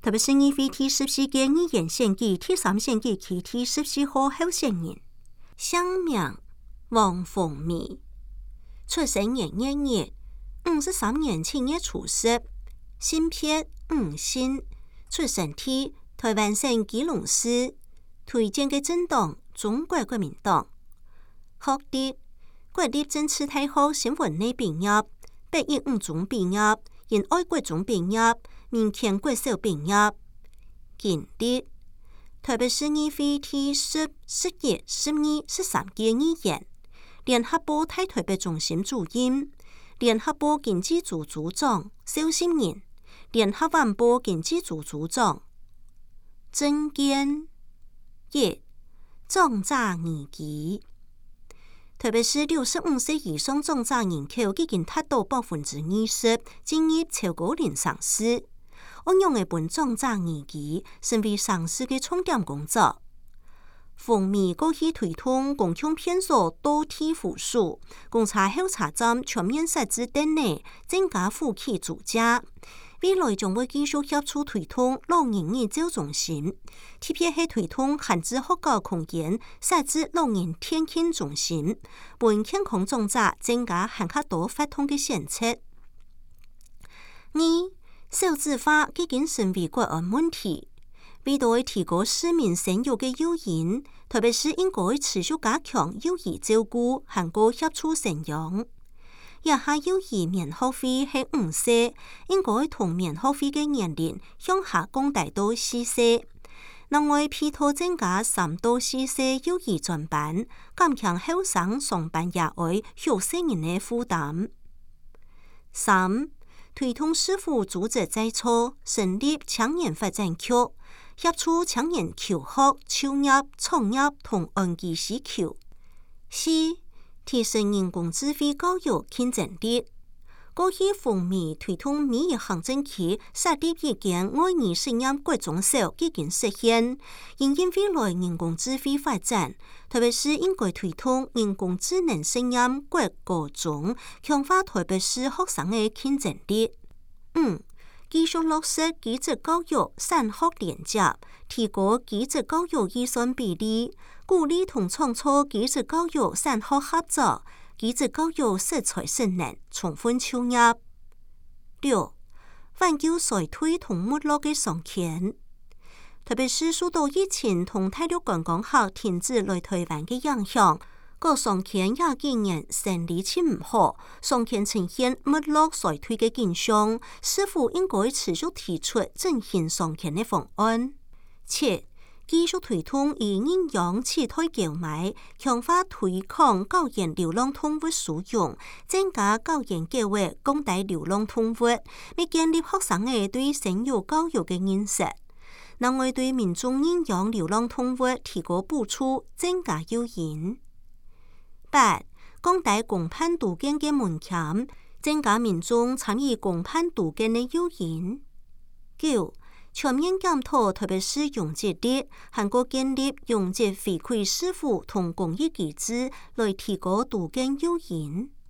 特别是议会第14届议员选举第3选举期第14号候选人，姓名王凤美，出生年1月，53年7月初10，性别女性，出生地台湾省基隆市，推荐的政党中国国民党，学历国立政治大学新闻类毕业，北一五中毕业，因爱国中毕业，民权国小毕业。经历台北市议会第10、11、12、13届议员，联合报大台北中心主任，联合报经济组组长、绍兴人，联合晚报经济组组长。政见1，长者年纪。特别是65岁以上长者人口已经达到20%，进入超过零丧失。安用的本长者年纪成为丧失的重点工作。凤美过去推动公共骗所多梯户数、公车候查站全面设置等内，增加夫妻住家。未来將會繼續協助推動老人院照中心，特別是推動限制學校空間設置老人天慶中心，為健康長者增加更加多發通的選擇。2、少子化已經成為國安問題，為了提高市民生育的誘因，特別是應該持續加強幼兒照顧，韓國協助生養。也下幼兒免學費係5歲，應該同免學費嘅年齡向下降低到4歲。另外，批圖增加3到4歲幼兒專班，減輕後生上班也愛學生人嘅負擔。3、推動市府組織在錯，成立青年發展局，協助青年求學、就業、創業同安居需求。4、提升人工智慧教育競爭力。過去鳳美推動每一行政區設立一間愛兒實驗國中小已經實現，因未來人工智慧發展，特別是應該推動人工智能實驗國高中，強化台北市學生的競爭力。5、繼續落實基職教育產學連接，提高基職教育預算比例，鼓勵同創造基職教育產學合作，基職教育適才適能，充分就業。6、挽救衰退同沒落的商圈，特別是受到疫情同大陸觀光客停止來台灣的影響，各商圈也幾年生意唔好，商圈呈現沒落衰退的現象，市府應該持續提出振興商圈的方案。7、繼續推動以認養取代購買，強化推廣教研流浪動物使用，增加教研計劃降低流浪動物，未建立學生嘅對生育教育嘅認識。另外，對民眾認養流浪動物提高補助，增加誘因。8、降低公判途徑嘅門檻，增加民眾參與公判途徑嘅誘因。9、全面檢討特別是用節率，韓國建立用節回饋市府同公益機制，來提高途徑誘因。